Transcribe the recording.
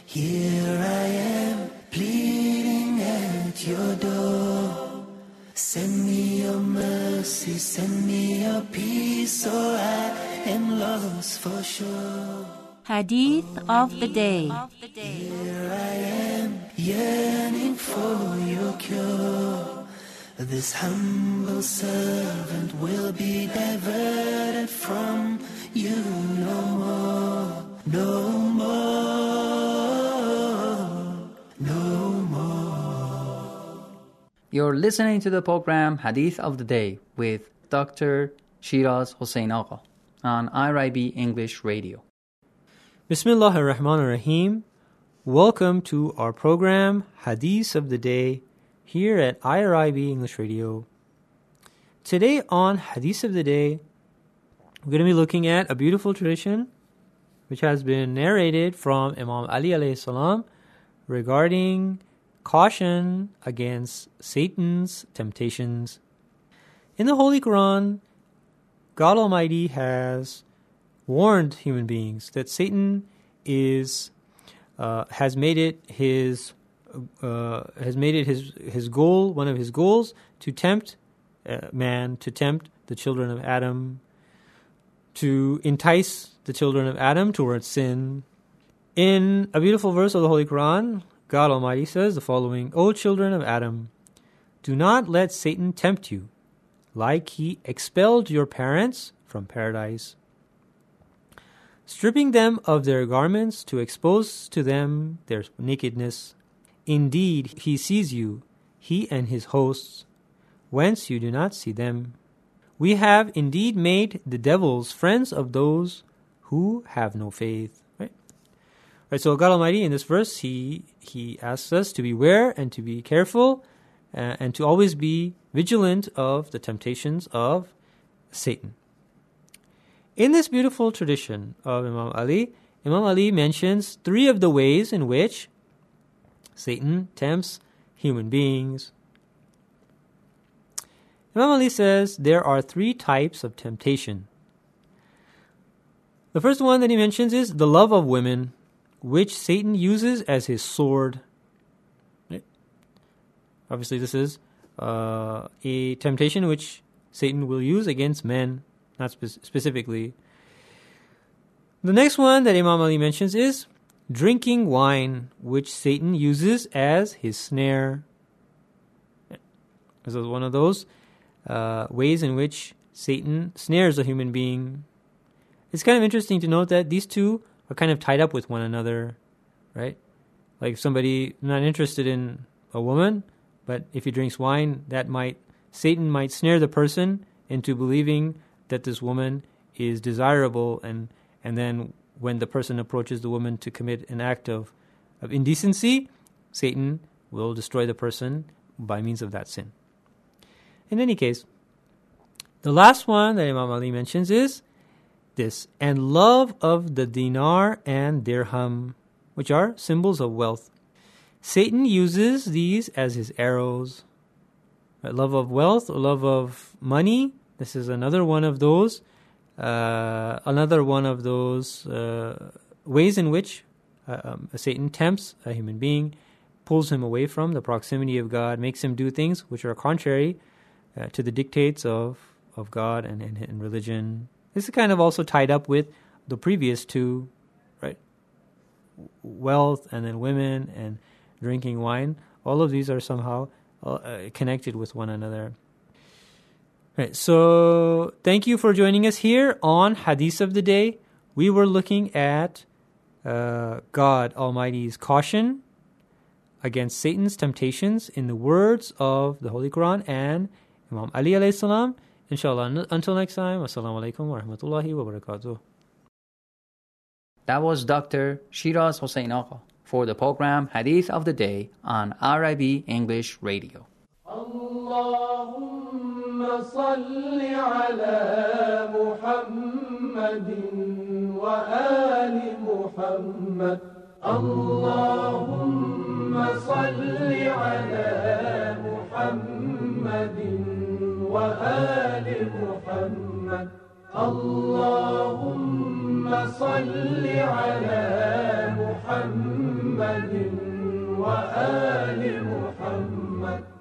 Here I am, pleading at your door. Send me your mercy, send me your peace, or I am lost for sure. Hadith of the Day. Here I am, yearning for your cure. This humble servant will be diverted from you no more, no more, no more. You're listening to the program Hadith of the Day with Dr. Shiraz Hossein Agha on IRIB English Radio. Bismillah ar-Rahman ar-Rahim. Welcome to our program Hadith of the Day here at IRIB English Radio. Today on Hadith of the Day, we're going to be looking at a beautiful tradition which has been narrated from Imam Ali alayhi salam regarding caution against Satan's temptations. In the Holy Quran, God Almighty has warned human beings that Satan has made it his goal, one of his goals, to tempt man, to tempt the children of Adam, to entice the children of Adam towards sin. In a beautiful verse of the Holy Quran, God Almighty says the following: O children of Adam, do not let Satan tempt you, like he expelled your parents from paradise, stripping them of their garments to expose to them their nakedness. Indeed, he sees you, he and his hosts, whence you do not see them. We have indeed made the devils friends of those who have no faith. Right, so God Almighty in this verse, He asks us to beware and to be careful and to always be vigilant of the temptations of Satan. In this beautiful tradition of Imam Ali mentions 3 of the ways in which Satan tempts human beings. Imam Ali says there are 3 types of temptation. The first one that he mentions is the love of women, which Satan uses as his sword. Right? Obviously, this is a temptation which Satan will use against men, not specifically. The next one that Imam Ali mentions is drinking wine, which Satan uses as his snare. This is one of those ways in which Satan snares a human being. It's kind of interesting to note that these two are kind of tied up with one another, right? Like if somebody not interested in a woman, but if he drinks wine, Satan might snare the person into believing that this woman is desirable, and then when the person approaches the woman to commit an act of indecency, Satan will destroy the person by means of that sin. In any case, the last one that Imam Ali mentions is this: and love of the dinar and dirham, which are symbols of wealth. Satan uses these as his arrows. Right? Love of wealth, love of money. This is another one of those ways in which Satan tempts a human being, pulls him away from the proximity of God, makes him do things which are contrary to the dictates of God and religion. This is kind of also tied up with the previous 2, right? Wealth and then women and drinking wine. All of these are somehow connected with one another. Right, so thank you for joining us here on Hadith of the Day. We were looking at God Almighty's caution against Satan's temptations in the words of the Holy Quran and Imam Ali alayhi salam. Inshallah, until next time, assalamu alaikum wa rahmatullahi wa barakatuh. That was Dr. Shiraz Hossein Agha for the program Hadith of the Day on IRIB English Radio. Allahumma salli ala Muhammadin wa ali Muhammad. Allahumma salli ala Muhammadin wa ali Muhammad. Allahumma salli ala Muhammadin محمد وآل محمد